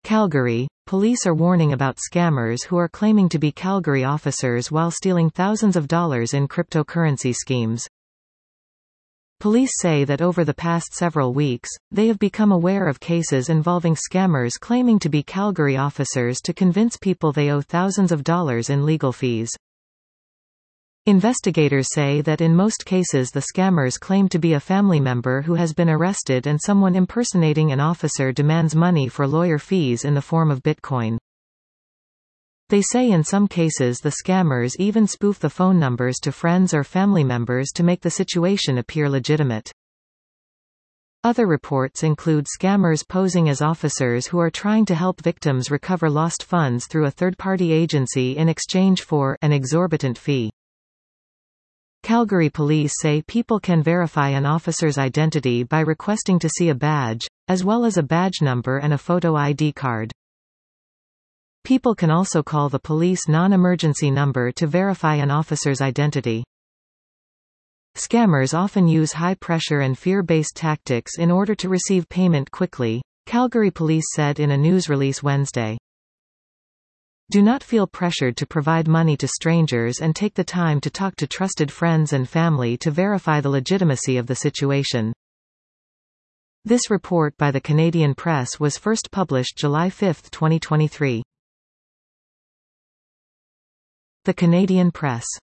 Calgary, police are warning about scammers who are claiming to be Calgary officers while stealing thousands of dollars in cryptocurrency schemes. Police say that over the past several weeks, they have become aware of cases involving scammers claiming to be Calgary officers to convince people they owe thousands of dollars in legal fees. Investigators say that in most cases the scammers claim to be a family member who has been arrested and someone impersonating an officer demands money for lawyer fees in the form of Bitcoin. They say in some cases the scammers even spoof the phone numbers to friends or family members to make the situation appear legitimate. Other reports include scammers posing as officers who are trying to help victims recover lost funds through a third-party agency in exchange for an exorbitant fee. Calgary police say people can verify an officer's identity by requesting to see a badge, as well as a badge number and a photo ID card. People can also call the police non-emergency number to verify an officer's identity. Scammers often use high-pressure and fear-based tactics in order to receive payment quickly, Calgary police said in a news release Wednesday. Do not feel pressured to provide money to strangers and take the time to talk to trusted friends and family to verify the legitimacy of the situation. This report by the Canadian Press was first published July 5, 2023. The Canadian Press.